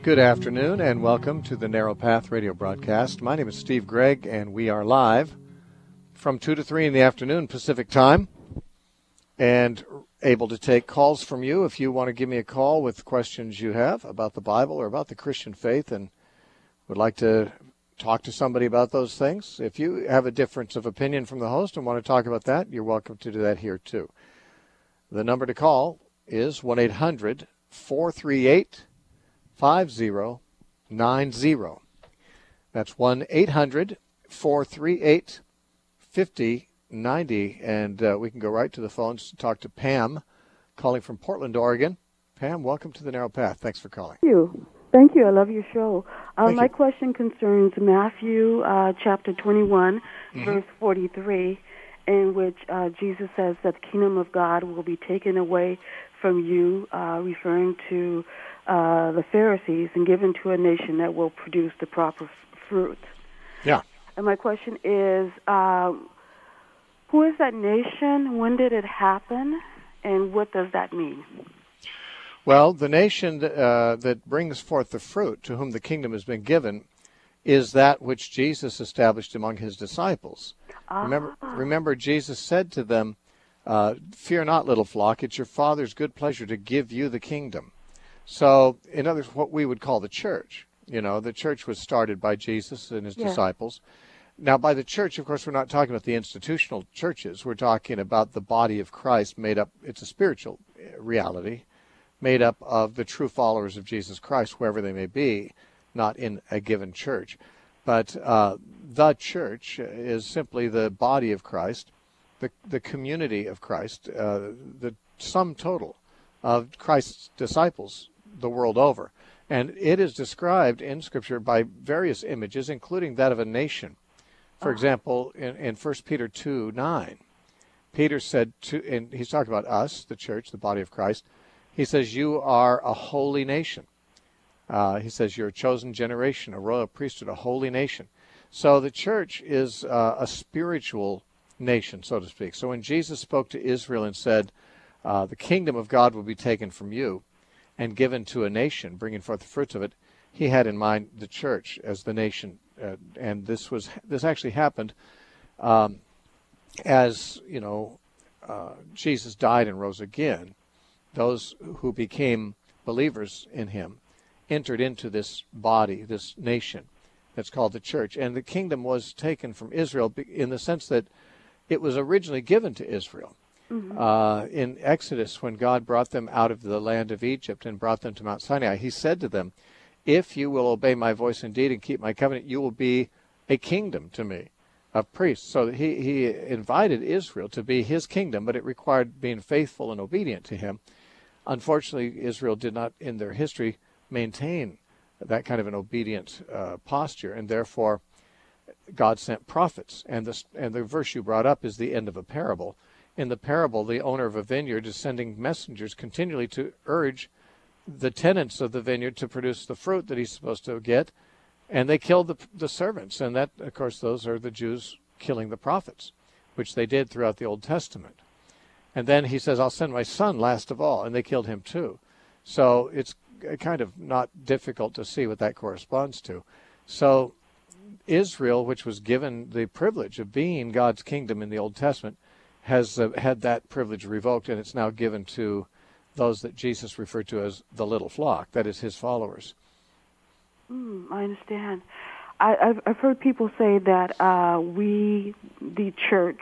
Good afternoon and welcome to the Narrow Path radio broadcast. My name is Steve Gregg and we are live from 2 to 3 in the afternoon Pacific time and able to take calls from you if you want to give me a call with questions you have about the Bible or about the Christian faith and would like to talk to somebody about those things. If you have a difference of opinion from the host and want to talk about that, you're welcome to do that here too. The number to call is 1-800-438-5090. That's 1-800-438-5090. And we can go right to the phones to talk to Pam, calling from Portland, Oregon. Pam, welcome to the Narrow Path. Thanks for calling. Thank you. I love your show. Thank my you. question concerns Matthew chapter 21, verse 43, in which Jesus says that the kingdom of God will be taken away from you, referring to the Pharisees, and given to a nation that will produce the proper fruit. Yeah. And my question is, who is that nation? When did it happen? And what does that mean? Well, the nation that brings forth the fruit, to whom the kingdom has been given, is that which Jesus established among his disciples. Remember, Jesus said to them, fear not, little flock, it's your Father's good pleasure to give you the kingdom. So, in other words, what we would call the church. You know, the church was started by Jesus and his disciples. Now, by the church, of course, we're not talking about the institutional churches. We're talking about the body of Christ made up, it's a spiritual reality, made up of the true followers of Jesus Christ, wherever they may be, not in a given church. But the church is simply the body of Christ, the community of Christ, the sum total of Christ's disciples the world over. And it is described in Scripture by various images, including that of a nation. For example, in 1 Peter 2:9, Peter said, and he's talking about us, the church, the body of Christ, he says, you are a holy nation. He says, you're a chosen generation, a royal priesthood, a holy nation. So the church is a spiritual nation, so to speak. So when Jesus spoke to Israel and said, the kingdom of God will be taken from you and given to a nation, bringing forth the fruits of it, he had in mind the church as the nation. And this actually happened as, Jesus died and rose again. Those who became believers in him entered into this body, this nation that's called the church. And the kingdom was taken from Israel in the sense that it was originally given to Israel. In Exodus, when God brought them out of the land of Egypt and brought them to Mount Sinai, he said to them, if you will obey my voice indeed and keep my covenant, you will be a kingdom to me of priests. So he invited Israel to be his kingdom, but it required being faithful and obedient to him. Unfortunately, Israel did not, in their history, maintain that kind of an obedient posture, and therefore God sent prophets. And the verse you brought up is the end of a parable. In the parable, the owner of a vineyard is sending messengers continually to urge the tenants of the vineyard to produce the fruit that he's supposed to get, and they killed the servants. And that, of course, those are the Jews killing the prophets, which they did throughout the Old Testament. And then he says, I'll send my son last of all, and they killed him too. So it's kind of not difficult to see what that corresponds to. So Israel, which was given the privilege of being God's kingdom in the Old Testament, has had that privilege revoked, and it's now given to those that Jesus referred to as the little flock, that is his followers. I understand. I've heard people say that we, the church,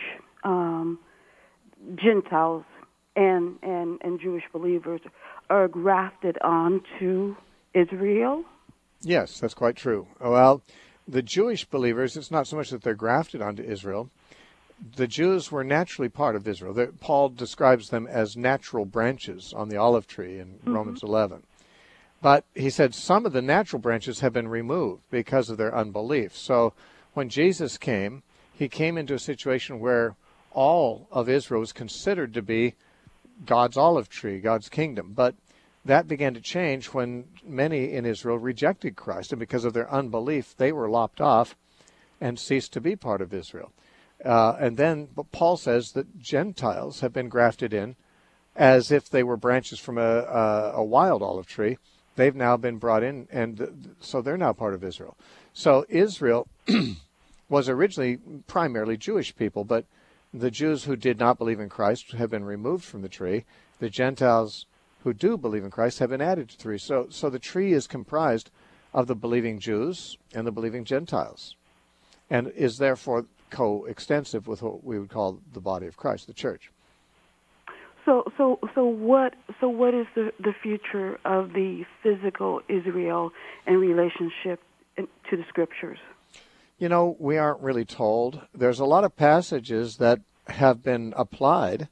Gentiles and Jewish believers, are grafted onto Israel? Yes, that's quite true. Well, the Jewish believers, it's not so much that they're grafted onto Israel. The Jews were naturally part of Israel. Paul describes them as natural branches on the olive tree in Romans 11. But he said some of the natural branches have been removed because of their unbelief. So when Jesus came, he came into a situation where all of Israel was considered to be God's olive tree, God's kingdom. But that began to change when many in Israel rejected Christ, and because of their unbelief, they were lopped off and ceased to be part of Israel. And then Paul says that Gentiles have been grafted in as if they were branches from a wild olive tree, they've now been brought in, and so they're now part of Israel. So Israel was originally primarily Jewish people, but the Jews who did not believe in Christ have been removed from the tree. The Gentiles who do believe in Christ have been added to the tree. So the tree is comprised of the believing Jews and the believing Gentiles, and is therefore coextensive with what we would call the body of Christ, the church. So what is the future of the physical Israel in relationship to the Scriptures? You know, we aren't really told. There's a lot of passages that have been applied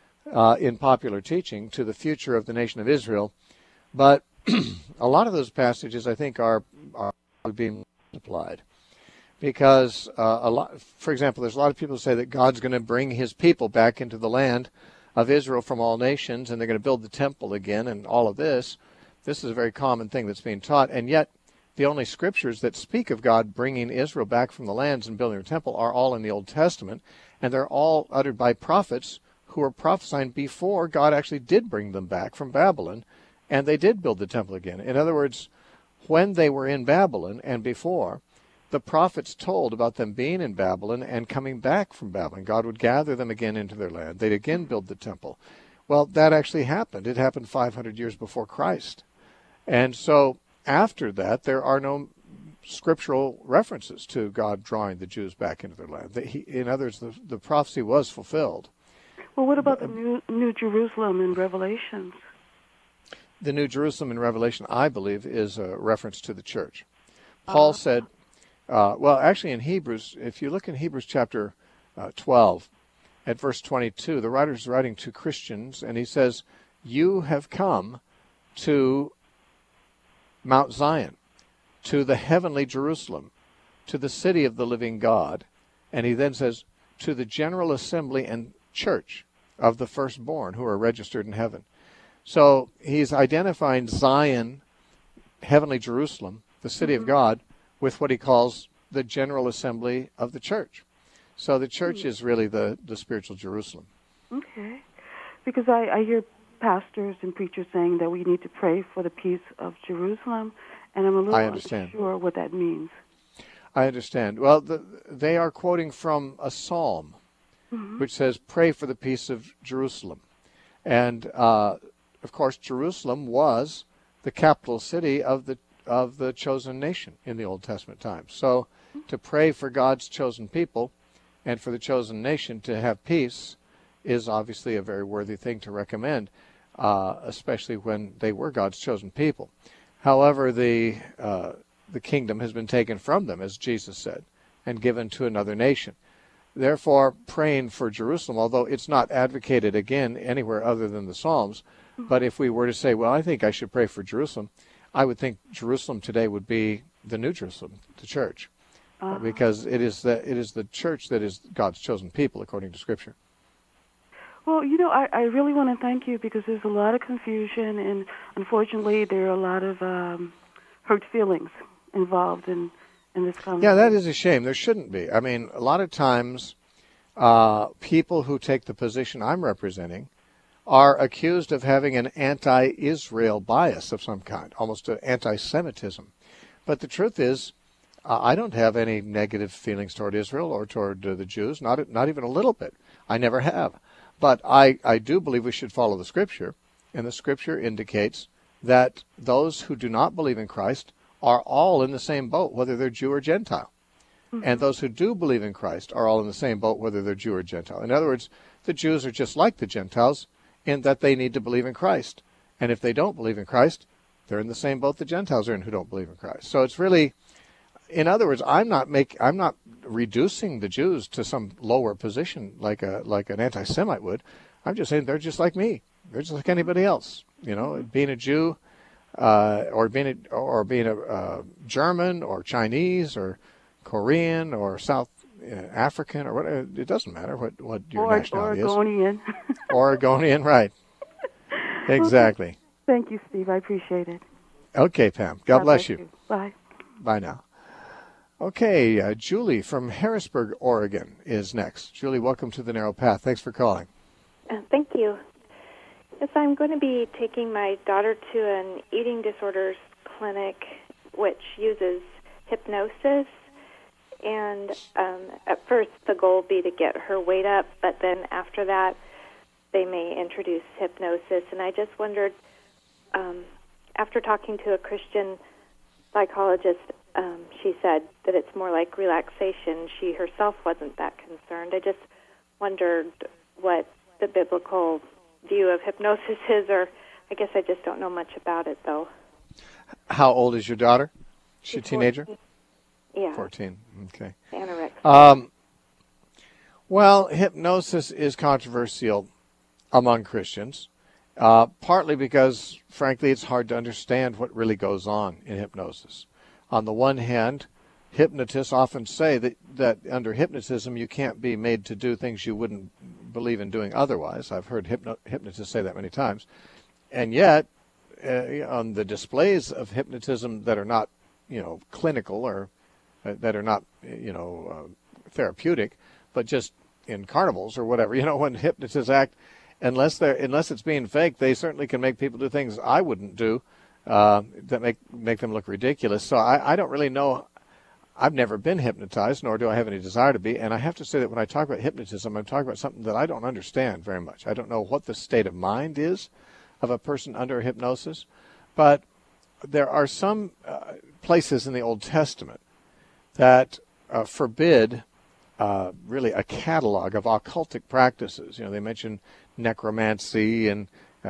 in popular teaching to the future of the nation of Israel, but a lot of those passages, I think, are being applied because for example, there's a lot of people who say that God's going to bring His people back into the land of Israel from all nations, and they're going to build the temple again, and all of this. This is a very common thing that's being taught, and yet the only scriptures that speak of God bringing Israel back from the lands and building a temple are all in the Old Testament, and they're all uttered by prophets who were prophesying before God actually did bring them back from Babylon, and they did build the temple again. In other words, when they were in Babylon and before, the prophets told about them being in Babylon and coming back from Babylon. God would gather them again into their land. They'd again build the temple. Well, that actually happened. It happened 500 years before Christ. And so after that, there are no scriptural references to God drawing the Jews back into their land. In other words, the prophecy was fulfilled. Well, what about the New Jerusalem in Revelations? The New Jerusalem in Revelation, I believe, is a reference to the church. Paul said, well, actually in Hebrews, if you look in Hebrews chapter 12, at verse 22, the writer is writing to Christians, and he says, you have come to Mount Zion, to the heavenly Jerusalem, to the city of the living God. And he then says, to the general assembly and church of the firstborn who are registered in heaven. So he's identifying Zion, heavenly Jerusalem, the city of God, with what he calls the general assembly of the church. So the church is really the spiritual Jerusalem. Okay. Because I hear pastors and preachers saying that we need to pray for the peace of Jerusalem, and I'm a little unsure what that means. I understand. Well, they are quoting from a psalm, which says, pray for the peace of Jerusalem. And, of course, Jerusalem was the capital city of the chosen nation in the Old Testament times. So to pray for God's chosen people and for the chosen nation to have peace is obviously a very worthy thing to recommend, especially when they were God's chosen people. However, the kingdom has been taken from them, as Jesus said, and given to another nation. Therefore, praying for Jerusalem, although it's not advocated again anywhere other than the Psalms, but if we were to say, well, I think I should pray for Jerusalem, I would think Jerusalem today would be the New Jerusalem, the church, because it is the church that is God's chosen people, according to Scripture. Well, you know, I really want to thank you because there's a lot of confusion, and unfortunately there are a lot of hurt feelings involved in this conversation. Yeah, that is a shame. There shouldn't be. I mean, a lot of times people who take the position I'm representing are accused of having an anti-Israel bias of some kind, almost an anti-Semitism. But the truth is, I don't have any negative feelings toward Israel or toward the Jews, not even a little bit. I never have. But I do believe we should follow the Scripture, and the Scripture indicates that those who do not believe in Christ are all in the same boat, whether they're Jew or Gentile. And those who do believe in Christ are all in the same boat, whether they're Jew or Gentile. In other words, the Jews are just like the Gentiles in that they need to believe in Christ. And if they don't believe in Christ, they're in the same boat the Gentiles are in who don't believe in Christ. So it's really, in other words, I'm not reducing the Jews to some lower position like an anti-Semite would. I'm just saying they're just like me. They're just like anybody else. You know, being a Jew, or being a German or Chinese or Korean or South African or whatever, it doesn't matter what your nationality Oregonian. is. Oregonian, right? Exactly. Okay. Thank you, Steve. I appreciate it. Okay, Pam. God bless you. Bye. Bye now. Okay, Julie from Harrisburg, Oregon is next. Julie, welcome to The Narrow Path. Thanks for calling. Thank you. Yes, I'm going to be taking my daughter to an eating disorders clinic, which uses hypnosis. And at first, the goal will be to get her weight up, but then after that, they may introduce hypnosis. And I just wondered, after talking to a Christian psychologist, she said that it's more like relaxation. She herself wasn't that concerned. I just wondered what the biblical view of hypnosis is, or I guess I just don't know much about it, though. How old is your daughter? Is she a teenager? 14. Yeah. 14, okay. Anorexia. Well, hypnosis is controversial among Christians, partly because, frankly, it's hard to understand what really goes on in hypnosis. On the one hand, hypnotists often say that under hypnotism you can't be made to do things you wouldn't believe in doing otherwise. I've heard hypnotists say that many times. And yet, on the displays of hypnotism that are not, clinical or that are not, therapeutic, but just in carnivals or whatever, when hypnotists act, unless it's being faked, they certainly can make people do things I wouldn't do that make them look ridiculous. So I don't really know. I've never been hypnotized, nor do I have any desire to be. And I have to say that when I talk about hypnotism, I'm talking about something that I don't understand very much. I don't know what the state of mind is of a person under hypnosis. But there are some places in the Old Testament that forbid really a catalog of occultic practices. They mention necromancy and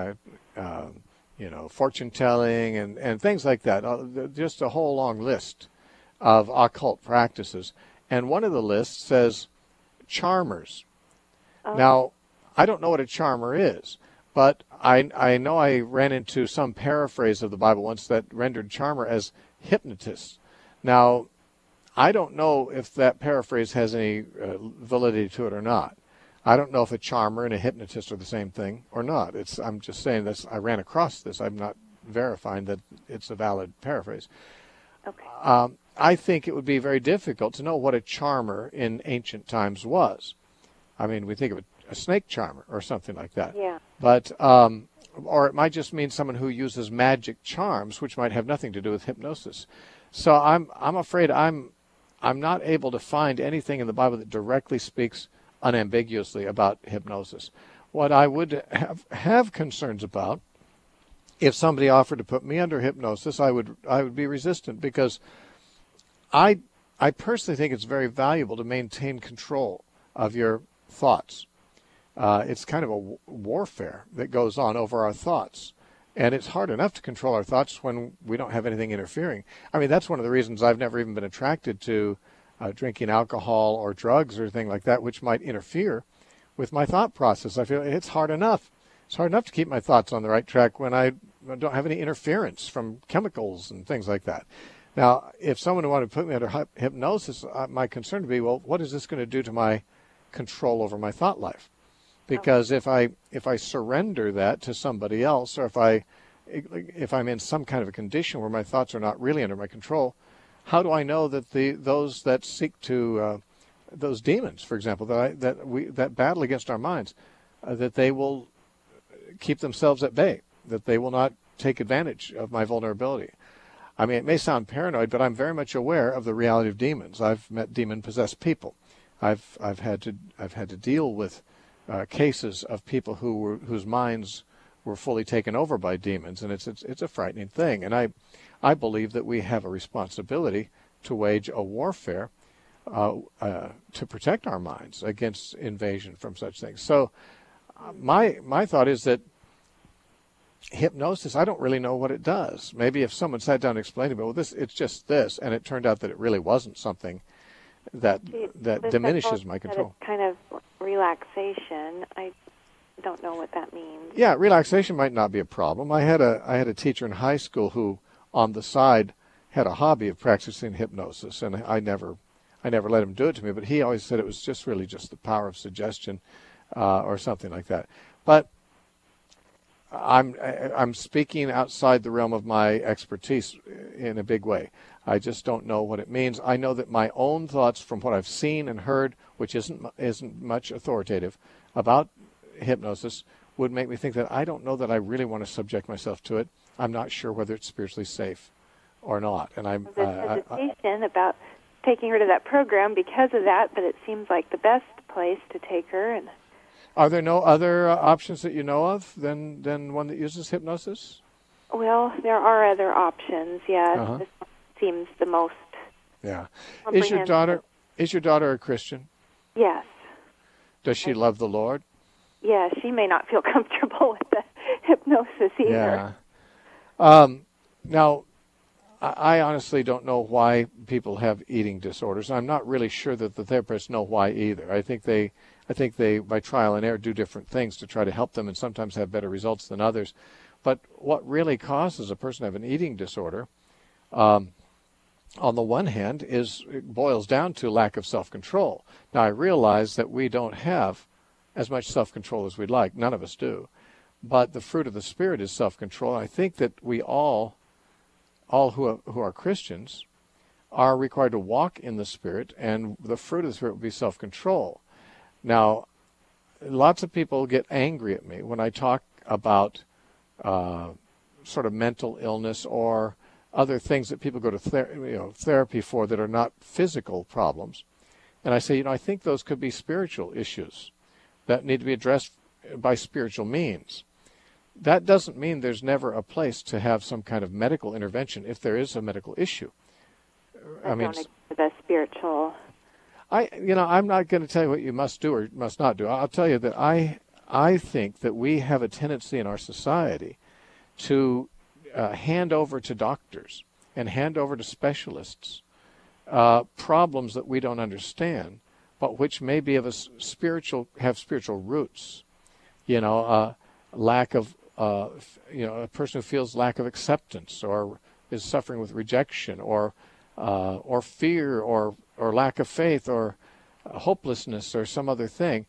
fortune telling and things like that. Just a whole long list of occult practices. And one of the lists says charmers. Oh. Now, I don't know what a charmer is, but I know I ran into some paraphrase of the Bible once that rendered charmer as hypnotist. Now, I don't know if that paraphrase has any validity to it or not. I don't know if a charmer and a hypnotist are the same thing or not. I'm just saying this. I ran across this. I'm not verifying that it's a valid paraphrase. Okay. I think it would be very difficult to know what a charmer in ancient times was. I mean, we think of a snake charmer or something like that. Yeah. But or it might just mean someone who uses magic charms, which might have nothing to do with hypnosis. So I'm afraid I'm not able to find anything in the Bible that directly speaks unambiguously about hypnosis. What I would have concerns about, if somebody offered to put me under hypnosis, I would be resistant, because I personally think it's very valuable to maintain control of your thoughts. It's kind of a warfare that goes on over our thoughts. And it's hard enough to control our thoughts when we don't have anything interfering. I mean, that's one of the reasons I've never even been attracted to drinking alcohol or drugs or anything like that, which might interfere with my thought process. I feel it's hard enough. It's hard enough to keep my thoughts on the right track when I don't have any interference from chemicals and things like that. Now, if someone wanted to put me under hypnosis, my concern would be, well, what is this going to do to my control over my thought life? Because if I surrender that to somebody else, or if I'm in some kind of a condition where my thoughts are not really under my control, how do I know that those that seek to those demons, for example, that battle against our minds, that they will keep themselves at bay, that they will not take advantage of my vulnerability? I mean, it may sound paranoid, but I'm very much aware of the reality of demons. I've met demon-possessed people. I've had to deal with cases of people whose minds were fully taken over by demons, and it's a frightening thing. And I believe that we have a responsibility to wage a warfare to protect our minds against invasion from such things. So my thought is that hypnosis, I don't really know what it does. Maybe if someone sat down and explained to me, well, it's just this, and it turned out that it really wasn't something that diminishes my control. It's kind of relaxation. I don't know what that means. Yeah, relaxation might not be a problem. I had a teacher in high school who, on the side, had a hobby of practicing hypnosis, and I never let him do it to me. But he always said it was just the power of suggestion, or something like that. But I'm speaking outside the realm of my expertise in a big way. I just don't know what it means. I know that my own thoughts from what I've seen and heard, which isn't much authoritative, about hypnosis would make me think that I don't know that I really want to subject myself to it. I'm not sure whether it's spiritually safe or not. And There's hesitation about taking her to that program because of that, but it seems like the best place to take her. And are there no other options that you know of than one that uses hypnosis? Well, there are other options. Yeah, this one seems the most. Yeah. Is your daughter a Christian? Yes. Does she love the Lord? Yeah, she may not feel comfortable with the hypnosis either. Yeah. Now, I honestly don't know why people have eating disorders. I'm not really sure that the therapists know why either. I think they, by trial and error, do different things to try to help them and sometimes have better results than others. But what really causes a person to have an eating disorder, on the one hand, it boils down to lack of self-control. Now, I realize that we don't have as much self-control as we'd like. None of us do. But the fruit of the Spirit is self-control. I think that we all who are Christians are required to walk in the Spirit, and the fruit of the Spirit will be self-control. Now, lots of people get angry at me when I talk about sort of mental illness or other things that people go to therapy for that are not physical problems. And I say, I think those could be spiritual issues that need to be addressed by spiritual means. That doesn't mean there's never a place to have some kind of medical intervention if there is a medical issue. I mean, the spiritual. I'm not going to tell you what you must do or must not do. I'll tell you that I think that we have a tendency in our society to hand over to doctors and hand over to specialists problems that we don't understand, but which may be of have spiritual roots. Lack of a person who feels lack of acceptance or is suffering with rejection or fear or lack of faith or hopelessness or some other thing.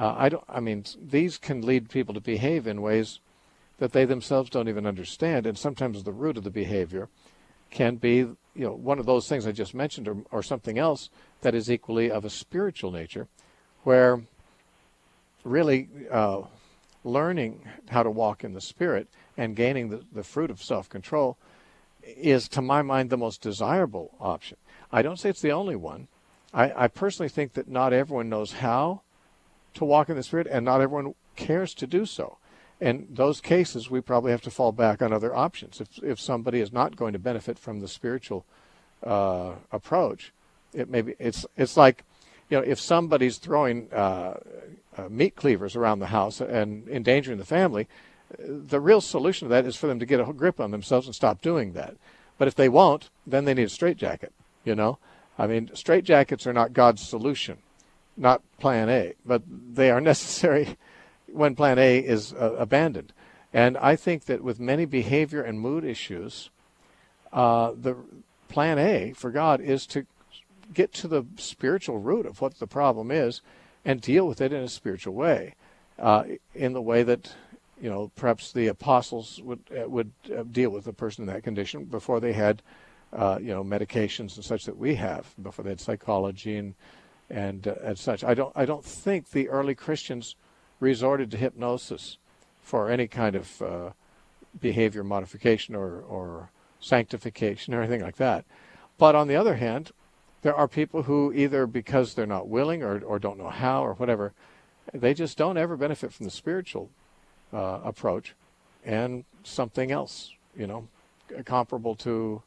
These can lead people to behave in ways that they themselves don't even understand, and sometimes the root of the behavior can be, one of those things I just mentioned or something else that is equally of a spiritual nature, where really learning how to walk in the Spirit and gaining the fruit of self-control is, to my mind, the most desirable option. I don't say it's the only one. I personally think that not everyone knows how to walk in the Spirit, and not everyone cares to do so. In those cases, we probably have to fall back on other options. If somebody is not going to benefit from the spiritual approach, it's like, if somebody's throwing meat cleavers around the house and endangering the family, the real solution to that is for them to get a grip on themselves and stop doing that. But if they won't, then they need a straitjacket. Straitjackets are not God's solution, not Plan A, but they are necessary when Plan A is abandoned. And I think that with many behavior and mood issues, the Plan A for God is to get to the spiritual root of what the problem is and deal with it in a spiritual way, in the way that perhaps the apostles would deal with a person in that condition before they had medications and such that we have, before they had psychology and such. I don't think the early Christians resorted to hypnosis for any kind of behavior modification or sanctification or anything like that. But on the other hand, there are people who either because they're not willing or don't know how or whatever, they just don't ever benefit from the spiritual approach, and something else, comparable to,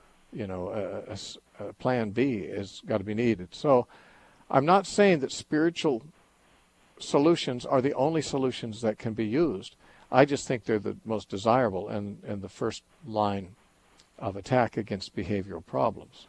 a Plan B has got to be needed. So I'm not saying that spiritual solutions are the only solutions that can be used. I just think they're the most desirable and the first line of attack against behavioral problems.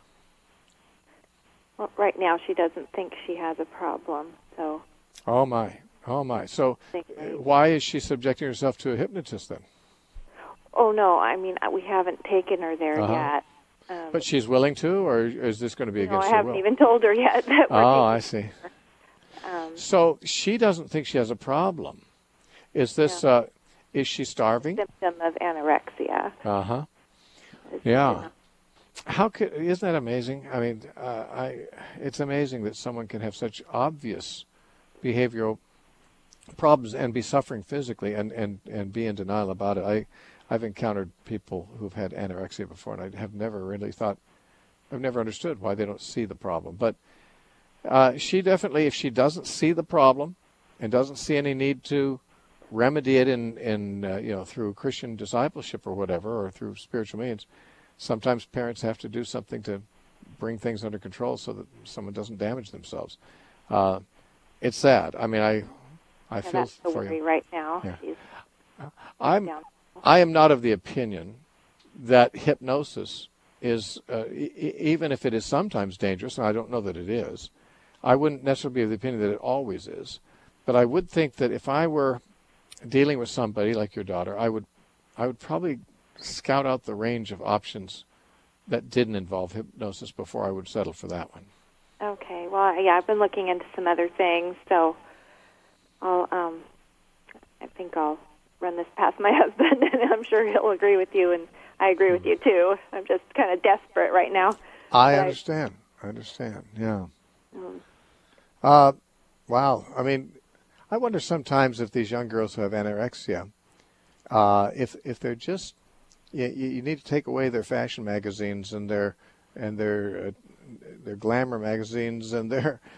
Well, right now she doesn't think she has a problem, so. Oh my. So why is she subjecting herself to a hypnotist then? Oh, no, we haven't taken her there yet. But she's willing to, or is this going to be against her will? I haven't even told her yet. That I see. So she doesn't think she has a problem. Is this, is she starving? Symptom of anorexia. Uh-huh. Yeah. Isn't that amazing? It's amazing that someone can have such obvious behavioral problems and be suffering physically and be in denial about it. I've encountered people who've had anorexia before, and I have never really thought, I've never understood why they don't see the problem. But she definitely, if she doesn't see the problem and doesn't see any need to remedy it in through Christian discipleship or whatever, or through spiritual means, sometimes parents have to do something to bring things under control so that someone doesn't damage themselves. It's sad. I mean, I feel that's the for worry you right now. Yeah. I am not of the opinion that hypnosis is, even if it is sometimes dangerous, and I don't know that it is, I wouldn't necessarily be of the opinion that it always is. But I would think that if I were dealing with somebody like your daughter, I would probably scout out the range of options that didn't involve hypnosis before I would settle for that one. Okay. Well, yeah, I've been looking into some other things, so I think I'll run this past my husband, and I'm sure he'll agree with you, and I agree with you too. I'm just kind of desperate right now. I understand. Yeah. Wow. I mean, I wonder sometimes if these young girls who have anorexia, if they're just, you need to take away their fashion magazines and their glamour magazines and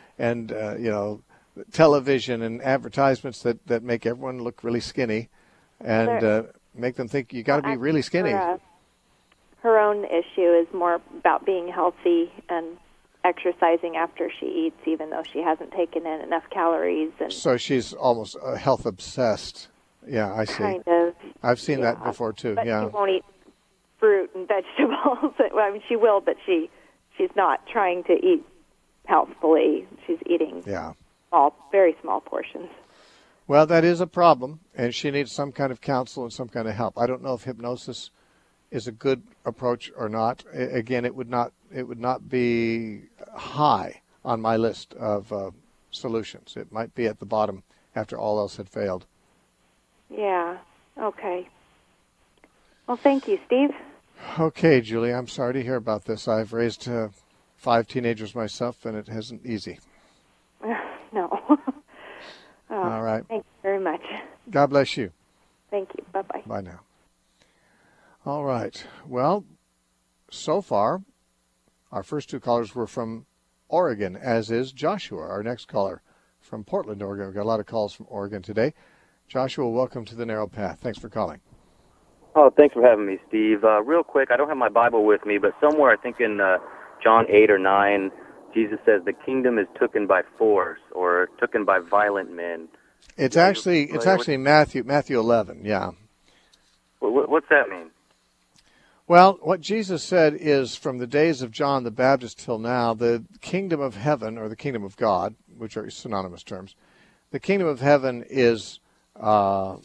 television and advertisements that make everyone look really skinny, and make them think you got to be really skinny. Her own issue is more about being healthy and exercising after she eats, even though she hasn't taken in enough calories. And so she's almost health obsessed. Yeah, I see. Kind of. I've seen that before too. But yeah. she won't eat fruit and vegetables. Well, I mean, she will, but she's not trying to eat healthfully. She's eating very small portions. Well, that is a problem, and she needs some kind of counsel and some kind of help. I don't know if hypnosis is a good approach or not. Again, it would not be high on my list of solutions. It might be at the bottom after all else had failed. Yeah. Okay. Well, thank you, Steve. Okay, Julie, I'm sorry to hear about this. I've raised 5 teenagers myself, and it isn't easy. No. All right. Thank you very much. God bless you. Thank you. Bye-bye. Bye now. All right. Well, so far, our first 2 callers were from Oregon, as is Joshua, our next caller from Portland, Oregon. We've got a lot of calls from Oregon today. Joshua, welcome to the Narrow Path. Thanks for calling. Oh, thanks for having me, Steve. Real quick, I don't have my Bible with me, but somewhere I think in John 8 or 9, Jesus says the kingdom is taken by force or taken by violent men. It's actually Matthew 11. Yeah. What's that mean? Well, what Jesus said is, from the days of John the Baptist till now, the kingdom of heaven, or the kingdom of God, which are synonymous terms, the kingdom of heaven is let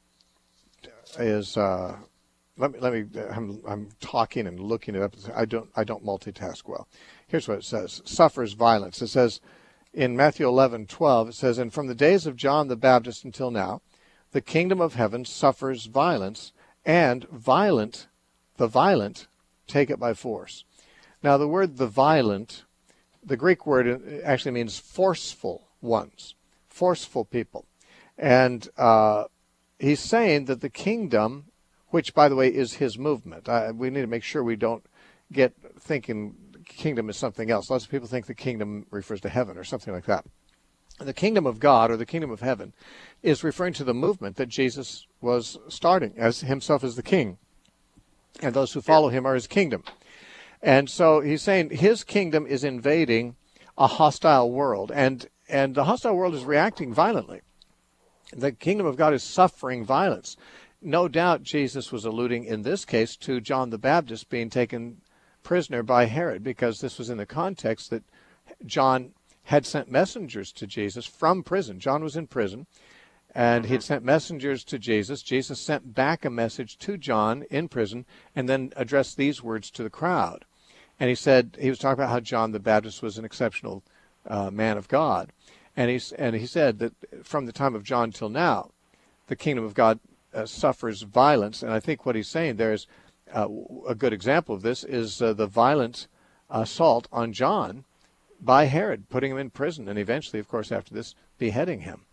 me. I'm talking and looking it up. I don't multitask well. Here's what it says: suffers violence. It says in Matthew 11:12. It says, "And from the days of John the Baptist until now, the kingdom of heaven suffers violence, and the violent take it by force." Now, the word "the violent," the Greek word actually means forceful ones, forceful people, and he's saying that the kingdom, which, by the way, is his movement. We need to make sure we don't get thinking kingdom is something else. Lots of people think the kingdom refers to heaven or something like that. The kingdom of God, or the kingdom of heaven, is referring to the movement that Jesus was starting as himself as the king, and those who follow him are his kingdom. And so he's saying his kingdom is invading a hostile world, and the hostile world is reacting violently. The kingdom of God is suffering violence. No doubt Jesus was alluding in this case to John the Baptist being taken prisoner by Herod, because this was in the context that John had sent messengers to Jesus from prison. John was in prison, and he had sent messengers to Jesus. Jesus sent back a message to John in prison and then addressed these words to the crowd. And he said, he was talking about how John the Baptist was an exceptional man of God. And he said that from the time of John till now, the kingdom of God suffers violence. And I think what he's saying there is a good example of this is the violent assault on John by Herod, putting him in prison, and eventually, of course, after this, beheading him.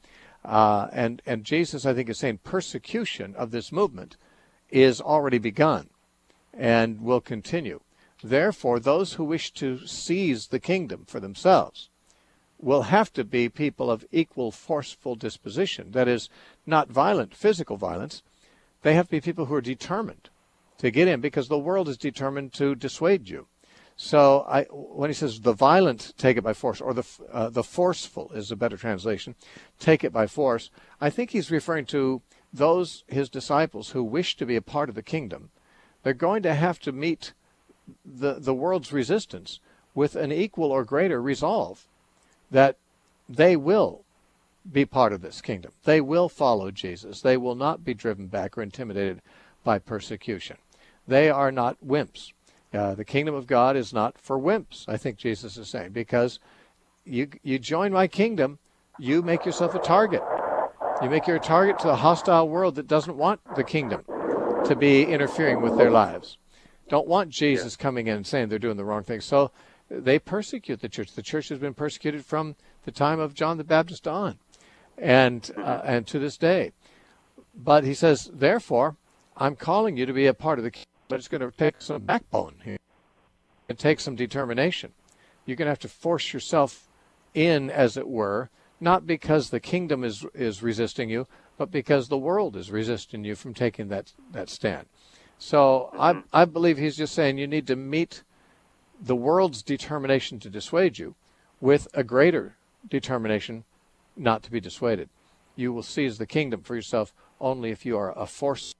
And Jesus, I think, is saying persecution of this movement is already begun and will continue. Therefore, those who wish to seize the kingdom for themselves will have to be people of equal forceful disposition. That is, not violent, physical violence. They have to be people who are determined to get in, because the world is determined to dissuade you. So when he says the violent take it by force, or the forceful is a better translation, take it by force, I think he's referring to those, his disciples, who wish to be a part of the kingdom. They're going to have to meet the world's resistance with an equal or greater resolve that they will be part of this kingdom. They will follow Jesus. They will not be driven back or intimidated by persecution. They are not wimps. The kingdom of God is not for wimps, I think Jesus is saying, because you join my kingdom, you make yourself a target. You make your a target to a hostile world that doesn't want the kingdom to be interfering with their lives. Don't want Jesus coming in and saying they're doing the wrong thing. So they persecute the church. The church has been persecuted from the time of John the Baptist on, and to this day. But he says, therefore, I'm calling you to be a part of the kingdom, but it's going to take some backbone here. It takes some determination. You're going to have to force yourself in, as it were, not because the kingdom is resisting you, but because the world is resisting you from taking that stand. So I believe he's just saying you need to meet the world's determination to dissuade you with a greater determination not to be dissuaded. You will seize the kingdom for yourself only if you are a force.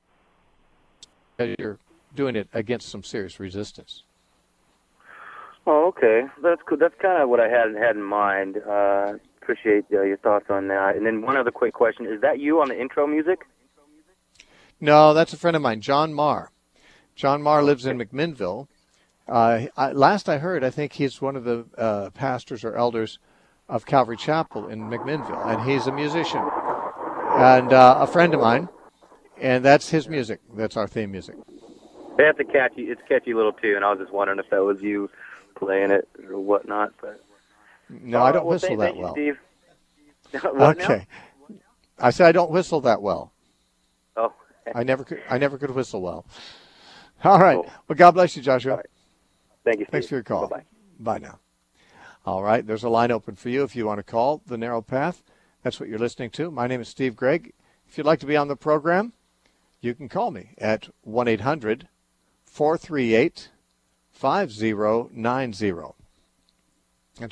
You're doing it against some serious resistance. Oh, okay. That's cool. That's kind of what I had in mind. Appreciate your thoughts on that. And then one other quick question. Is that you on the intro music? No, that's a friend of mine, John Marr. John Marr lives in McMinnville. Last I heard, I think he's one of the pastors or elders of Calvary Chapel in McMinnville, and he's a musician and a friend of mine, and that's his music. That's our theme music. They have to catchy. It's a catchy little tune. I was just wondering if that was you playing it or whatnot. But no, I don't whistle that well. Steve. Okay, now? I said I don't whistle that well. Oh, I never could whistle well. All right. Cool. Well, God bless you, Joshua. Right. Thank you, Steve. Thanks for your call. Bye-bye. Bye now. All right. There's a line open for you if you want to call The Narrow Path. That's what you're listening to. My name is Steve Gregg. If you'd like to be on the program, you can call me at 1-800-438-5090. That's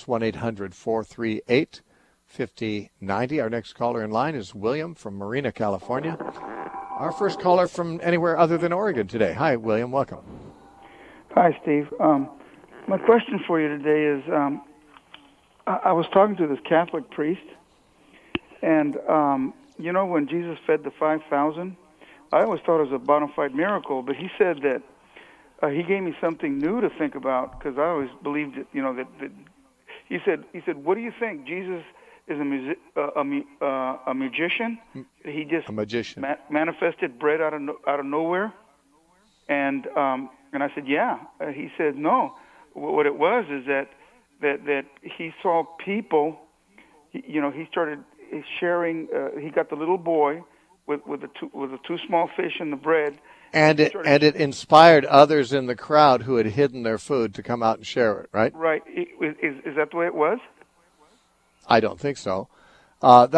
1-800-438-5090. Our next caller in line is William from Marina, California. Our first caller from anywhere other than Oregon today. Hi, William. Welcome. Hi, Steve. My question for you today is, I was talking to this Catholic priest, and, when Jesus fed the 5,000, I always thought it was a bona fide miracle, but he said that he gave me something new to think about, because I always believed that, that he said, what do you think? Jesus is a magician? He just a magician. Manifested bread out of nowhere? And I said, yeah. He said, no. What it was is that he saw people. He started sharing. He got the little boy with the two small fish and the bread. And it inspired others in the crowd who had hidden their food to come out and share it, right? Right. Is that the way it was? I don't think so. I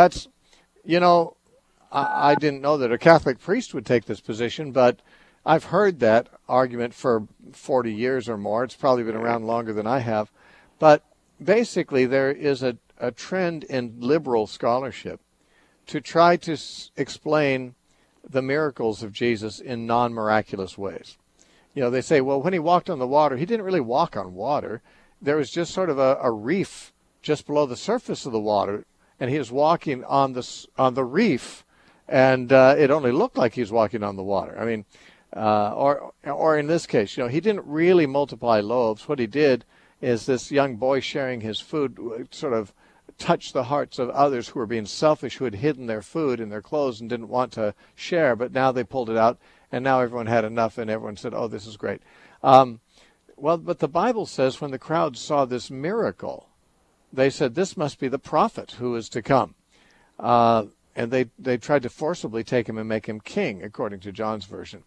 didn't know that a Catholic priest would take this position, but I've heard that argument for 40 years or more. It's probably been around longer than I have. But basically, there is a trend in liberal scholarship to try to explain the miracles of Jesus in non-miraculous ways. They say, well, when he walked on the water, he didn't really walk on water. There was just sort of a reef just below the surface of the water, and he was walking on the reef, and it only looked like he was walking on the water. I mean, or in this case, he didn't really multiply loaves. What he did is this young boy sharing his food sort of touched the hearts of others who were being selfish, who had hidden their food in their clothes and didn't want to share, but now they pulled it out, and now everyone had enough, and everyone said, oh, this is great. But the Bible says when the crowd saw this miracle, they said, this must be the prophet who is to come. And and they tried to forcibly take him and make him king, according to John's version.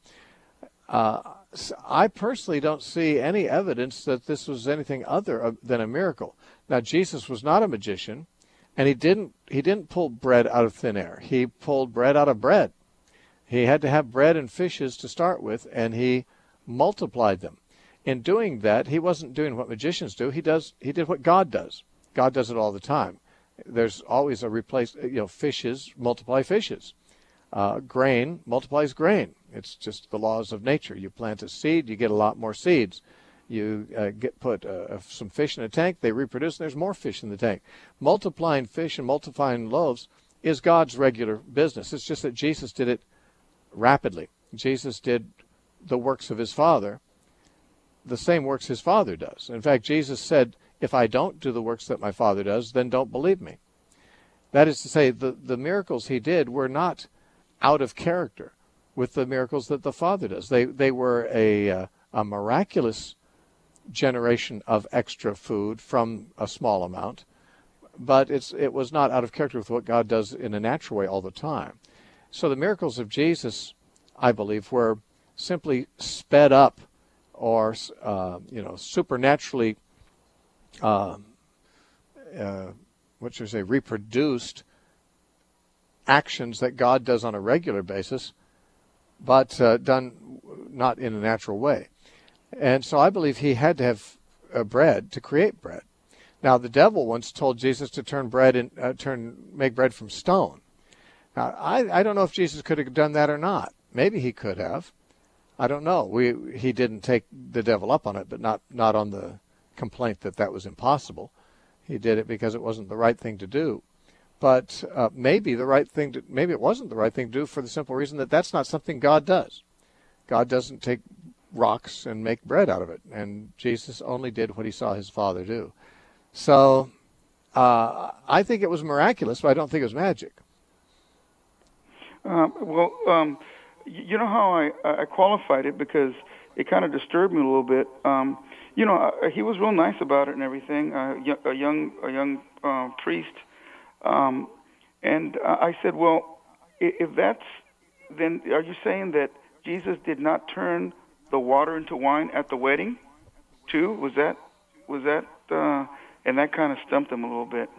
I personally don't see any evidence that this was anything other than a miracle. Now, Jesus was not a magician, and he didn't pull bread out of thin air. He pulled bread out of bread. He had to have bread and fishes to start with, and he multiplied them. In doing that, he wasn't doing what magicians do. He did what God does. God does it all the time. There's always a fishes multiply fishes. Grain multiplies grain. It's just the laws of nature. You plant a seed, you get a lot more seeds. You put some fish in a tank, they reproduce, and there's more fish in the tank. Multiplying fish and multiplying loaves is God's regular business. It's just that Jesus did it rapidly. Jesus did the works of his Father, the same works his Father does. In fact, Jesus said, if I don't do the works that my Father does, then don't believe me. That is to say, the miracles he did were not out of character with the miracles that the Father does. They were a miraculous generation of extra food from a small amount, but it was not out of character with what God does in a natural way all the time. So the miracles of Jesus, I believe, were simply sped up or supernaturally reproduced actions that God does on a regular basis, but done not in a natural way. And so I believe he had to have bread to create bread. Now, the devil once told Jesus to make bread from stone. Now, I don't know if Jesus could have done that or not. Maybe he could have. I don't know. He didn't take the devil up on it, but not on the complaint that was impossible. He did it because it wasn't the right thing to do. But maybe it wasn't the right thing to do for the simple reason that that's not something God does. God doesn't take rocks and make bread out of it, and Jesus only did what he saw his Father do. So I think it was miraculous, but I don't think it was magic. You know how I qualified it, because it kind of disturbed me a little bit. He was real nice about it and everything. A young priest, and I said, well, if that's, then are you saying that Jesus did not turn the water into wine at the wedding, too? Was that, and that kind of stumped him a little bit.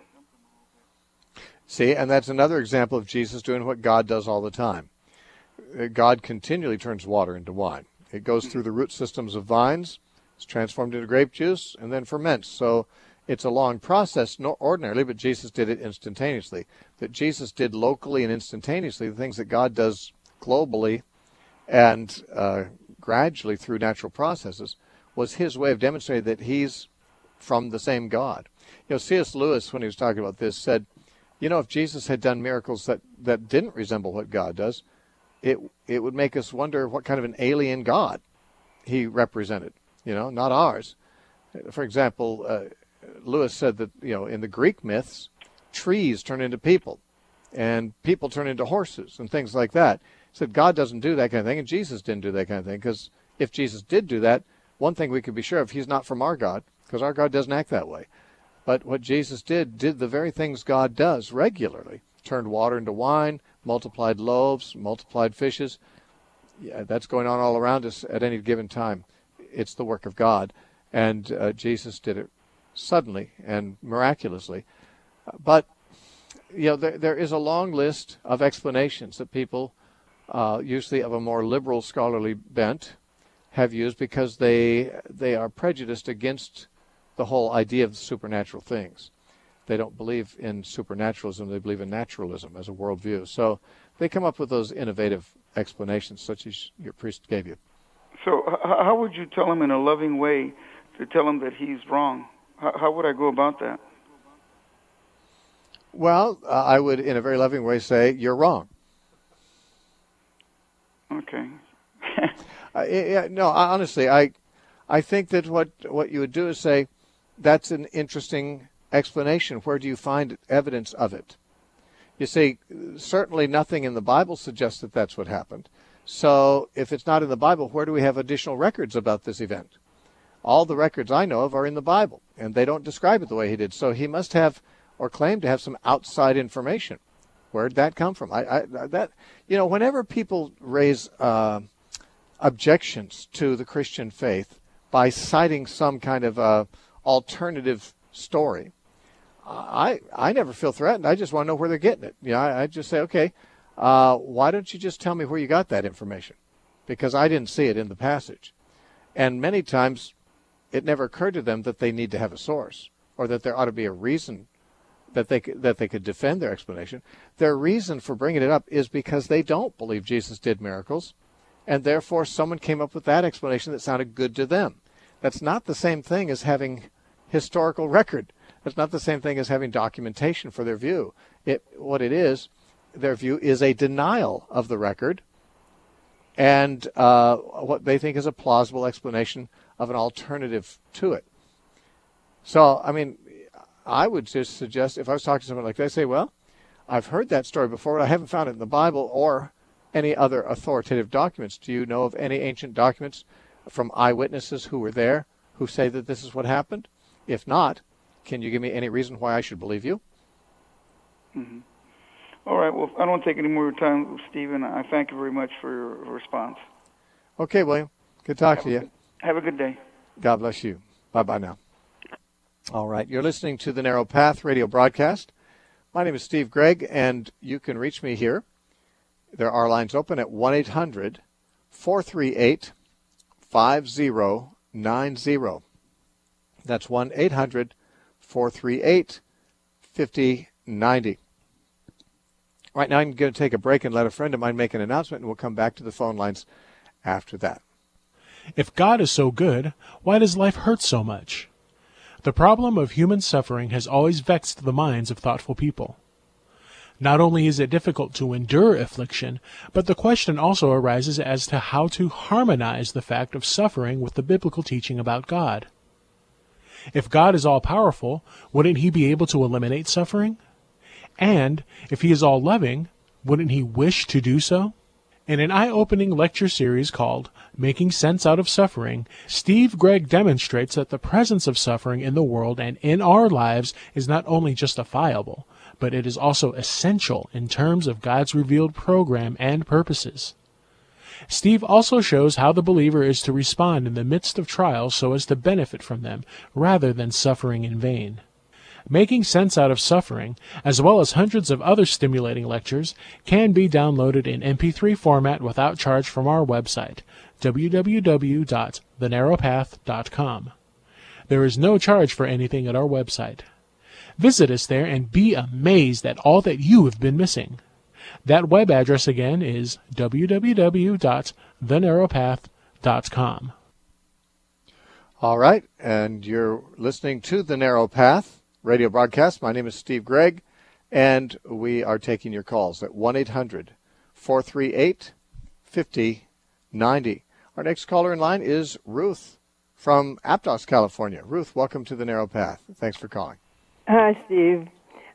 See, and that's another example of Jesus doing what God does all the time. God continually turns water into wine. It goes through the root systems of vines, it's transformed into grape juice, and then ferments. So it's a long process, not ordinarily, but Jesus did it instantaneously. That Jesus did locally and instantaneously the things that God does globally and gradually through natural processes was his way of demonstrating that he's from the same God. C.S. Lewis, when he was talking about this, said, if Jesus had done miracles that didn't resemble what God does, it would make us wonder what kind of an alien God he represented, not ours. For example, Lewis said that, in the Greek myths, trees turn into people and people turn into horses and things like that. He said God doesn't do that kind of thing, and Jesus didn't do that kind of thing, because if Jesus did do that, one thing we could be sure of, he's not from our God, because our God doesn't act that way. But what Jesus did the very things God does regularly. Turned water into wine, multiplied loaves, multiplied fishes. Yeah, that's going on all around us at any given time. It's the work of God. And Jesus did it suddenly and miraculously. But, there is a long list of explanations that people, usually of a more liberal scholarly bent, have used because they are prejudiced against the whole idea of supernatural things. They don't believe in supernaturalism, they believe in naturalism as a worldview. So they come up with those innovative explanations, such as your priest gave you. So how would you tell him in a loving way to tell him that he's wrong? How would I go about that? Well, I would, in a very loving way, say, you're wrong. Okay. Honestly, I think that what you would do is say, that's an interesting explanation. Where do you find evidence of it? You see, certainly nothing in the Bible suggests that that's what happened. So if it's not in the Bible, where do we have additional records about this event? All the records I know of are in the Bible, and they don't describe it the way he did. So he must have, or claim to have, some outside information Where'd that come from? Whenever people raise objections to the Christian faith by citing some kind of alternative story, I never feel threatened. I just want to know where they're getting it. I just say, okay, why don't you just tell me where you got that information? Because I didn't see it in the passage. And many times it never occurred to them that they need to have a source, or that there ought to be a reason that they could defend their explanation. Their reason for bringing it up is because they don't believe Jesus did miracles, and therefore someone came up with that explanation that sounded good to them. That's not the same thing as having historical record. That's not the same thing as having documentation for their view. Their view is a denial of the record, and what they think is a plausible explanation of an alternative to it. So, I would just suggest, if I was talking to someone like that, I say, well, I've heard that story before, but I haven't found it in the Bible or any other authoritative documents. Do you know of any ancient documents from eyewitnesses who were there who say that this is what happened? If not, can you give me any reason why I should believe you? Mm-hmm. All right. Well, I don't want to take any more time, Stephen. I thank you very much for your response. Okay, William. Good talk to you. Have a good day. God bless you. Bye-bye now. All right. You're listening to the Narrow Path radio broadcast. My name is Steve Gregg, and you can reach me here. There are lines open at 1-800-438-5090. That's 1-800-438-5090. Right now, I'm going to take a break and let a friend of mine make an announcement, and we'll come back to the phone lines after that. If God is so good, why does life hurt so much? The problem of human suffering has always vexed the minds of thoughtful people. Not only is it difficult to endure affliction, but the question also arises as to how to harmonize the fact of suffering with the biblical teaching about God. If God is all-powerful, wouldn't he be able to eliminate suffering? And if he is all-loving, wouldn't he wish to do so? In an eye-opening lecture series called Making Sense Out of Suffering, Steve Gregg demonstrates that the presence of suffering in the world and in our lives is not only justifiable, but it is also essential in terms of God's revealed program and purposes. Steve also shows how the believer is to respond in the midst of trials so as to benefit from them, rather than suffering in vain. Making Sense Out of Suffering, as well as hundreds of other stimulating lectures, can be downloaded in MP3 format without charge from our website, www.thenarrowpath.com. There is no charge for anything at our website. Visit us there and be amazed at all that you have been missing. That web address again is www.thenarrowpath.com. All right, and you're listening to The Narrow Path radio broadcast. My name is Steve Gregg, and we are taking your calls at 1-800-438-5090. Our next caller in line is Ruth from Aptos, California. Ruth, welcome to The Narrow Path. Thanks for calling. Hi, Steve.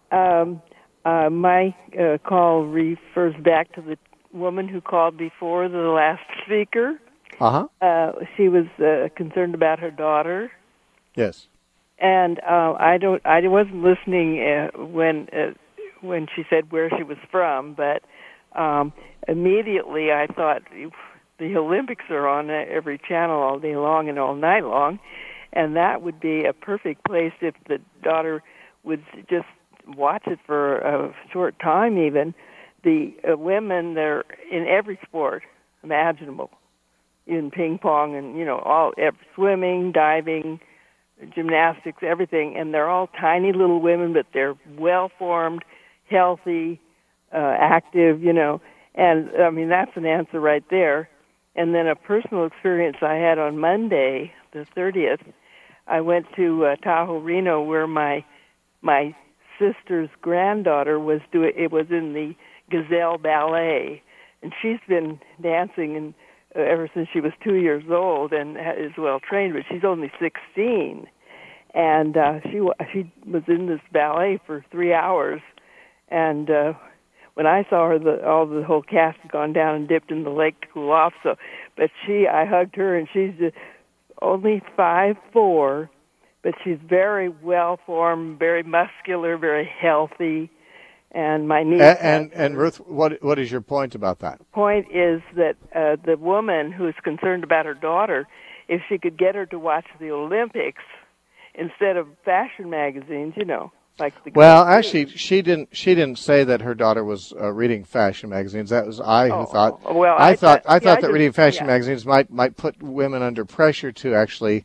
My call refers back to the woman who called before the last speaker. She was concerned about her daughter. Yes. And I wasn't listening when she said where she was from, but immediately I thought the Olympics are on every channel all day long and all night long, and that would be a perfect place if the daughter would just watch it for a short time even. The women, they're in every sport imaginable, in ping pong and, swimming, diving, gymnastics, everything, and they're all tiny little women, but they're well-formed, healthy, active, and, that's an answer right there. And then a personal experience I had on Monday, the 30th, I went to Tahoe, Reno, where my sister's granddaughter was doing, it was in the Gazelle Ballet, and she's been dancing ever since she was 2 years old and is well trained, but she's only 16. And she was in this ballet for 3 hours. And when I saw her, the whole cast had gone down and dipped in the lake to cool off. But I hugged her, and she's only 5'4", but she's very well formed, very muscular, very healthy. And my niece and Ruth, what is your point about that? Point is that the woman who's concerned about her daughter, if she could get her to watch the Olympics instead of fashion magazines, like the actually, she didn't say that her daughter was reading fashion magazines. That was I who thought. Well, I thought that reading fashion magazines might put women under pressure to actually,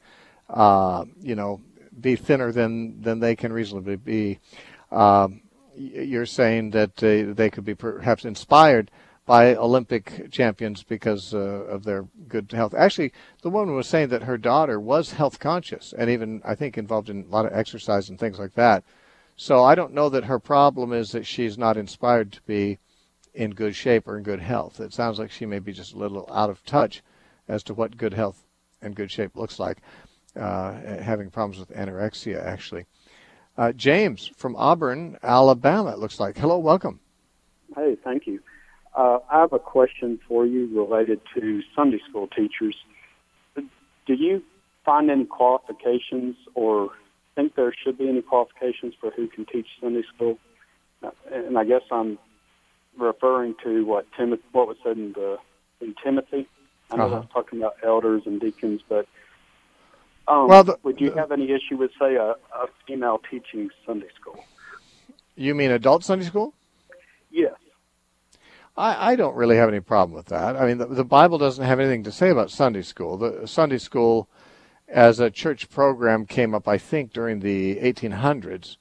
be thinner than they can reasonably be. You're saying that they could be perhaps inspired by Olympic champions because of their good health. Actually, the woman was saying that her daughter was health conscious and even, I think, involved in a lot of exercise and things like that. So I don't know that her problem is that she's not inspired to be in good shape or in good health. It sounds like she may be just a little out of touch as to what good health and good shape looks like, having problems with anorexia, actually. James from Auburn, Alabama, it looks like. Hello, welcome. Hey, thank you. I have a question for you related to Sunday school teachers. Do you find any qualifications or think there should be any qualifications for who can teach Sunday school? And I guess I'm referring to what was said in Timothy. I know that's talking about elders and deacons, but would you have any issue with, say, a female teaching Sunday school? You mean adult Sunday school? Yes. I don't really have any problem with that. I mean, the Bible doesn't have anything to say about Sunday school. The Sunday school as a church program came up, I think, during the 1800s,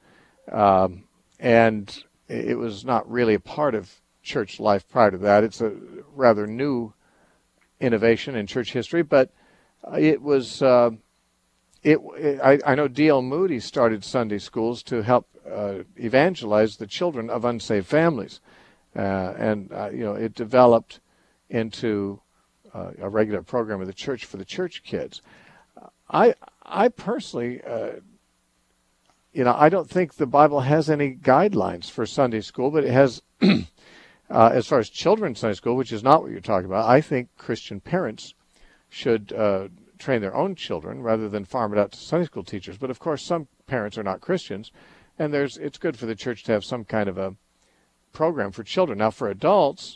and it was not really a part of church life prior to that. It's a rather new innovation in church history, but it was... I know D.L. Moody started Sunday schools to help evangelize the children of unsaved families, and it developed into a regular program of the church for the church kids. I personally, I don't think the Bible has any guidelines for Sunday school, but it has, as far as children's Sunday school, which is not what you're talking about. I think Christian parents should train their own children rather than farm it out to Sunday school teachers. But of course, some parents are not Christians, and it's good for the church to have some kind of a program for children. Now, for adults,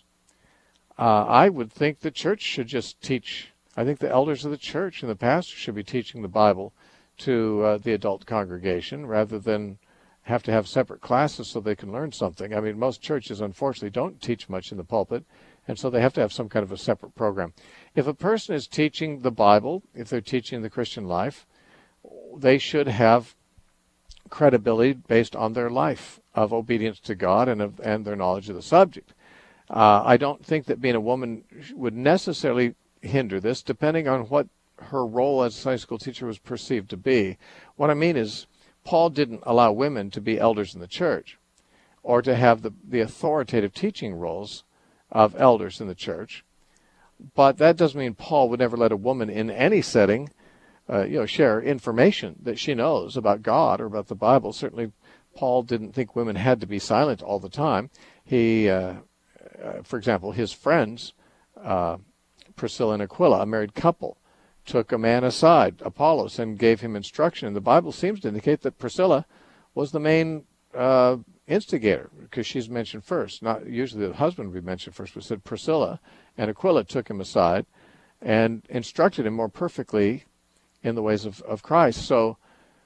I would think the church should just teach. I think the elders of the church and the pastor should be teaching the Bible to the adult congregation rather than have to have separate classes so they can learn something. I mean, most churches, unfortunately, don't teach much in the pulpit, and so they have to have some kind of a separate program. If a person is teaching the Bible, if they're teaching the Christian life, they should have credibility based on their life of obedience to God and their knowledge of the subject. I don't think that being a woman would necessarily hinder this, depending on what her role as a Sunday school teacher was perceived to be. What I mean is, Paul didn't allow women to be elders in the church or to have the authoritative teaching roles of elders in the church. But that doesn't mean Paul would never let a woman in any setting share information that she knows about God or about the Bible. Certainly, Paul didn't think women had to be silent all the time. He, for example, his friends, Priscilla and Aquila, a married couple, took a man aside, Apollos, and gave him instruction. And the Bible seems to indicate that Priscilla was the main instigator, because she's mentioned first. Not usually the husband would be mentioned first, but said Priscilla and Aquila took him aside and instructed him more perfectly in the ways of Christ. So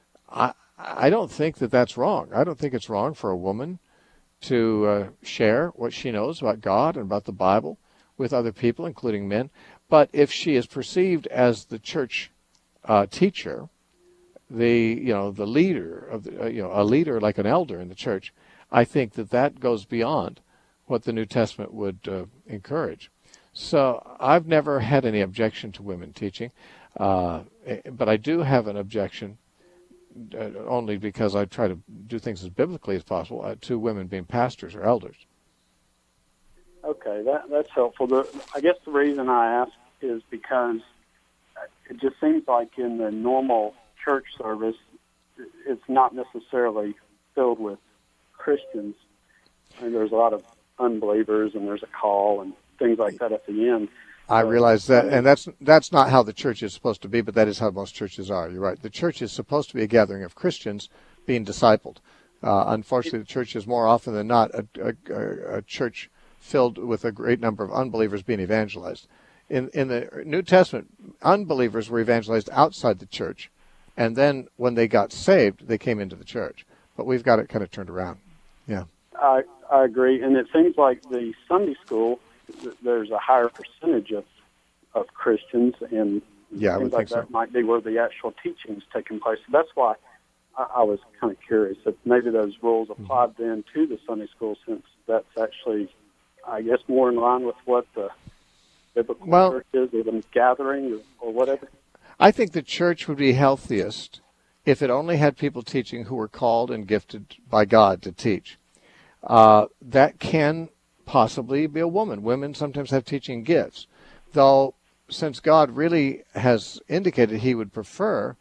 I don't think that that's wrong. I don't think it's wrong for a woman to share what she knows about God and about the Bible with other people, including men. But if she is perceived as the church teacher, the leader of a leader like an elder in the church, I think that goes beyond what the New Testament would encourage. So I've never had any objection to women teaching, but I do have an objection, only because I try to do things as biblically as possible, to women being pastors or elders. Okay, that's helpful. I guess the reason I ask is because it just seems like in the normal church service, it's not necessarily filled with Christians. I mean, there's a lot of unbelievers, and there's a call and things like that at the end. I realize that, and that's not how the church is supposed to be, but that is how most churches are. You're right. The church is supposed to be a gathering of Christians being discipled. Unfortunately, the church is more often than not a church filled with a great number of unbelievers being evangelized. In the New Testament, unbelievers were evangelized outside the church, and then when they got saved, they came into the church. But we've got it kind of turned around. Yeah. I agree, and it seems like the Sunday school, there's a higher percentage of Christians, and yeah, I would think that so. might be where the actual teaching is taking place. So that's why I was kind of curious if maybe those rules applied then to the Sunday school, since that's actually, I guess, more in line with what the biblical church is, or the gathering or whatever. I think the church would be healthiest if it only had people teaching who were called and gifted by God to teach. That can possibly be a woman. Women sometimes have teaching gifts, though since God really has indicated he would prefer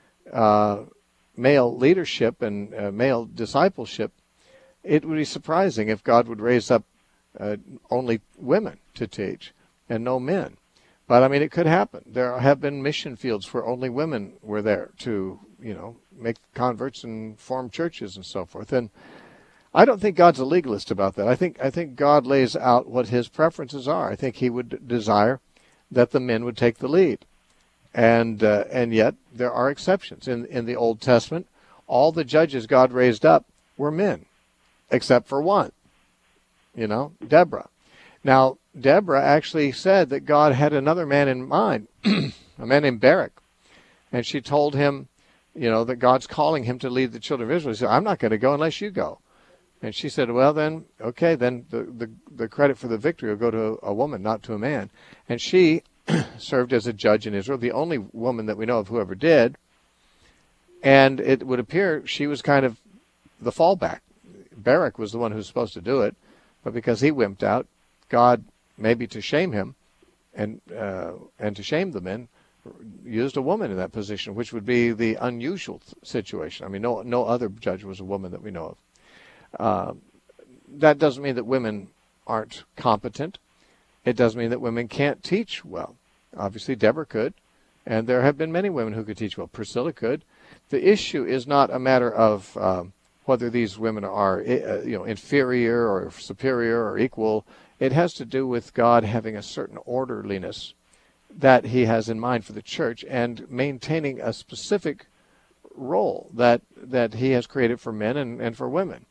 male leadership and male discipleship, it would be surprising if God would raise up only women to teach and no men. But I mean, it could happen. There have been mission fields where only women were there to, make converts and form churches and so forth. And I don't think God's a legalist about that. I think God lays out what his preferences are. I think he would desire that the men would take the lead. And yet there are exceptions. In the Old Testament, all the judges God raised up were men, except for one, Deborah. Now, Deborah actually said that God had another man in mind, a man named Barak. And she told him, that God's calling him to lead the children of Israel. He said, I'm not going to go unless you go. And she said, well, then, okay, then the credit for the victory will go to a woman, not to a man. And she served as a judge in Israel, the only woman that we know of who ever did. And it would appear she was kind of the fallback. Barak was the one who was supposed to do it, but because he wimped out, God, maybe to shame him and to shame the men, used a woman in that position, which would be the unusual situation. I mean, no other judge was a woman that we know of. That doesn't mean that women aren't competent. It doesn't mean that women can't teach well. Obviously, Deborah could, and there have been many women who could teach well. Priscilla could. The issue is not a matter of whether these women are inferior or superior or equal. It has to do with God having a certain orderliness that he has in mind for the church and maintaining a specific role that he has created for men and for women.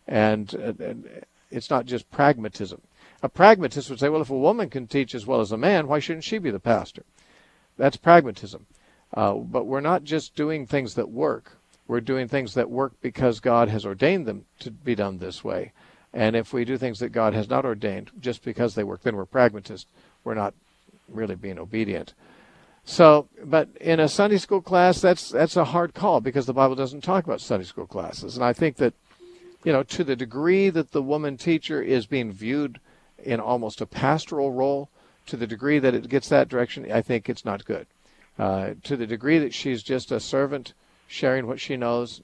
And it's not just pragmatism. A pragmatist would say, well, if a woman can teach as well as a man, why shouldn't she be the pastor? That's pragmatism. But we're not just doing things that work. We're doing things that work because God has ordained them to be done this way. And if we do things that God has not ordained just because they work, then we're pragmatists. We're not really being obedient. So, but in a Sunday school class, that's a hard call because the Bible doesn't talk about Sunday school classes. And I think that, to the degree that the woman teacher is being viewed in almost a pastoral role, to the degree that it gets that direction, I think it's not good. To the degree that she's just a servant sharing what she knows,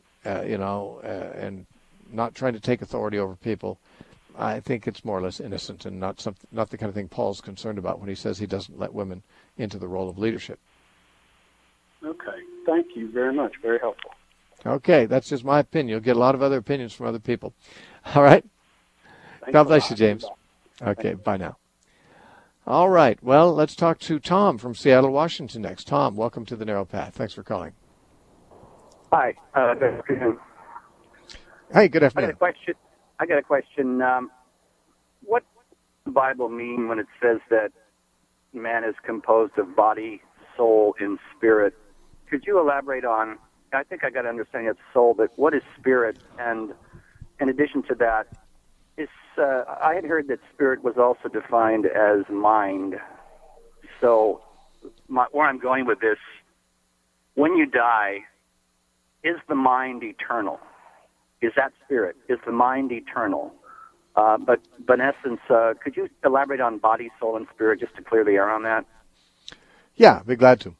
and not trying to take authority over people, I think it's more or less innocent and not the kind of thing Paul's concerned about when he says he doesn't let women into the role of leadership. Okay. Thank you very much. Very helpful. Okay, that's just my opinion. You'll get a lot of other opinions from other people. All right? Thanks God bless you, James. Okay, bye now. All right, well, let's talk to Tom from Seattle, Washington next. Tom, welcome to The Narrow Path. Thanks for calling. Hi. Good afternoon. Hey, good afternoon. I got a question. What does the Bible mean when it says that man is composed of body, soul, and spirit? Could you elaborate on, I think I got to understand it's soul, but what is spirit? And in addition to that, I had heard that spirit was also defined as mind. So where I'm going with this, when you die, is the mind eternal? Is that spirit? Is the mind eternal? But in essence, could you elaborate on body, soul, and spirit just to clear the air on that? Yeah, I'd be glad to.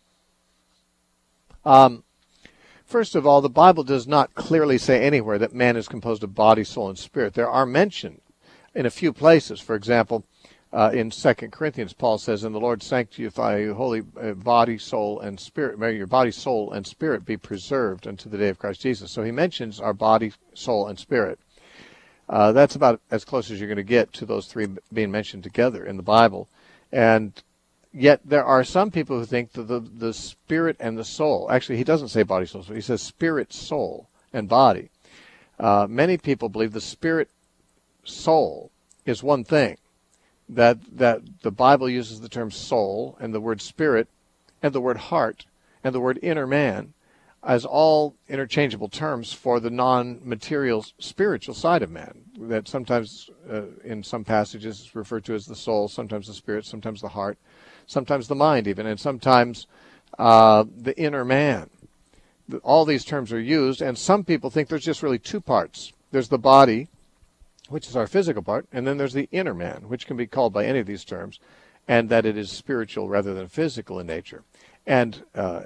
First of all, the Bible does not clearly say anywhere that man is composed of body, soul, and spirit. There are mentioned in a few places. For example, In 2 Corinthians, Paul says, "And the Lord sanctify you, holy body, soul, and spirit. May your body, soul, and spirit be preserved unto the day of Christ Jesus." So he mentions our body, soul, and spirit. That's about as close as you're going to get to those three being mentioned together in the Bible. And yet there are some people who think that the spirit and the soul, actually he doesn't say body, soul, he says spirit, soul, and body. Many people believe the spirit, soul is one thing. That the Bible uses the term soul and the word spirit and the word heart and the word inner man as all interchangeable terms for the non-material spiritual side of man. That sometimes in some passages is referred to as the soul, sometimes the spirit, sometimes the heart, sometimes the mind even, and sometimes the inner man. All these terms are used, and some people think there's just really two parts. There's the body, which is our physical part, and then there's the inner man, which can be called by any of these terms, and that it is spiritual rather than physical in nature, and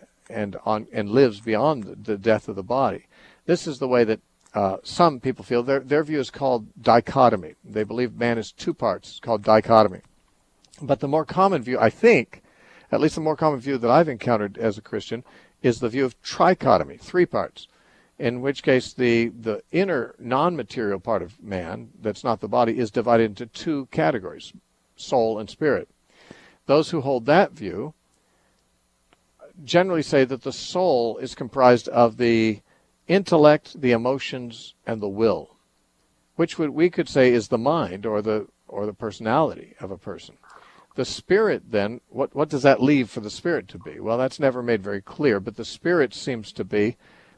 lives beyond the death of the body. This is the way that some people feel. Their view is called dichotomy. They believe man is two parts. It's called dichotomy. But the more common view, I think, at least the more common view that I've encountered as a Christian, is the view of trichotomy, three parts. In which case the inner non-material part of man, that's not the body, is divided into two categories, soul and spirit. Those who hold that view generally say that the soul is comprised of the intellect, the emotions, and the will, which we could say is the mind or the personality of a person. The spirit then, what does that leave for the spirit to be? Well, that's never made very clear, but the spirit seems to be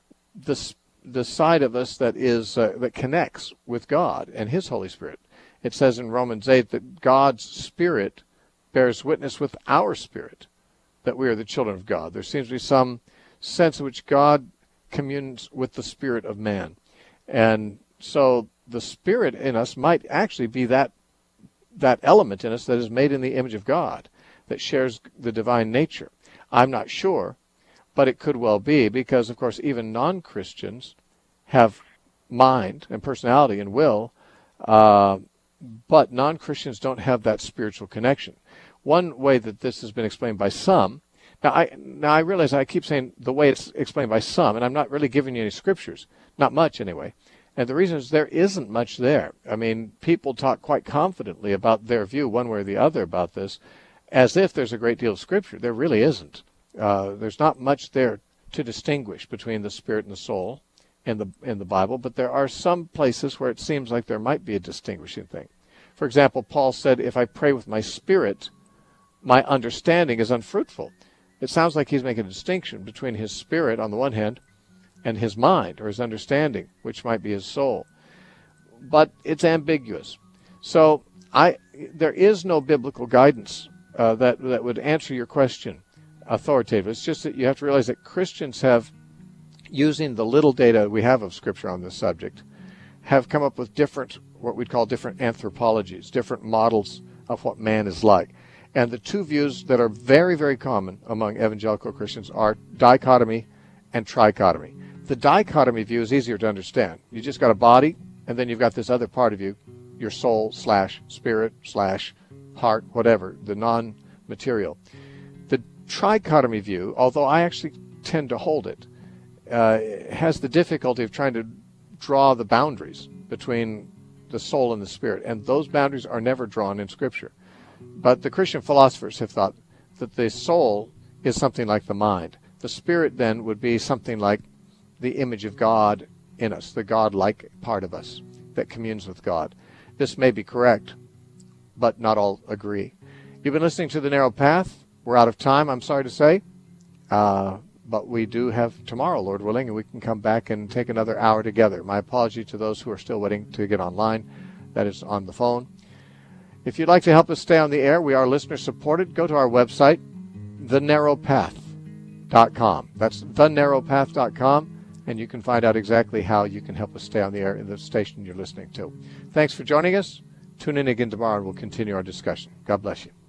the side of us that is that connects with God and His Holy Spirit. It says in Romans 8 that God's Spirit bears witness with our spirit that we are the children of God. There seems to be some sense in which God communes with the spirit of man. And so the spirit in us might actually be that element in us that is made in the image of God, that shares the divine nature. I'm not sure, but it could well be, because, of course, even non-Christians have mind and personality and will, but non-Christians don't have that spiritual connection. One way that this has been explained by some, now I realize I keep saying the way it's explained by some, and I'm not really giving you any scriptures, not much anyway. And the reason is there isn't much there. I mean, people talk quite confidently about their view one way or the other about this, as if there's a great deal of scripture. There really isn't. There's not much there to distinguish between the spirit and the soul in the Bible, but there are some places where it seems like there might be a distinguishing thing. For example, Paul said, if I pray with my spirit, my understanding is unfruitful. It sounds like he's making a distinction between his spirit on the one hand and his mind or his understanding, which might be his soul. But it's ambiguous. So there is no biblical guidance that would answer your question authoritatively. It's just that you have to realize that Christians have, using the little data we have of Scripture on this subject, have come up with what we'd call different anthropologies, different models of what man is like. And the two views that are very, very common among evangelical Christians are dichotomy and trichotomy. The dichotomy view is easier to understand. You just got a body, and then you've got this other part of you, your soul / spirit / heart, whatever, the non-material. The trichotomy view, although I actually tend to hold it, has the difficulty of trying to draw the boundaries between the soul and the spirit, and those boundaries are never drawn in Scripture. But the Christian philosophers have thought that the soul is something like the mind. The spirit then would be something like the image of God in us, the God-like part of us that communes with God. This may be correct, but not all agree. You've been listening to The Narrow Path. We're out of time, I'm sorry to say. But we do have tomorrow, Lord willing, and we can come back and take another hour together. My apology to those who are still waiting to get online. That is on the phone. If you'd like to help us stay on the air, we are listener-supported. Go to our website, thenarrowpath.com. That's thenarrowpath.com, and you can find out exactly how you can help us stay on the air in the station you're listening to. Thanks for joining us. Tune in again tomorrow, and we'll continue our discussion. God bless you.